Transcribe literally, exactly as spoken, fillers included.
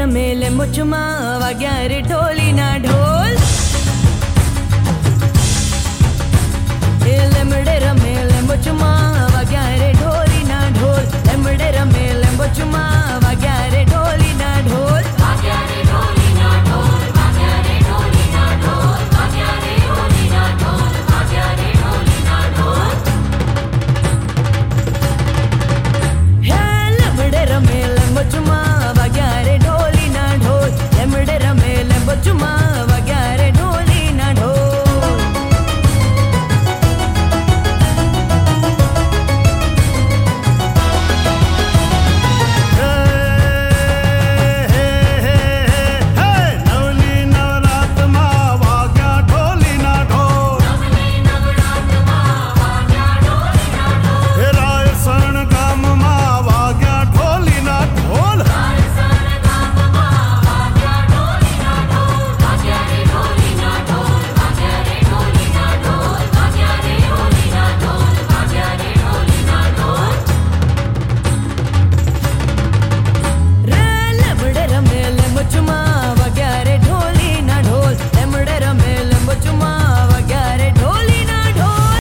रमे लेम्बो चुमा वाग्या रे ढोली ना ढोल ए लेमड़े रमे लेम्बो चुमा वाग्या रे ढोली ना ढोल लेमड़े रमे लेम्बो चुमा वाग्या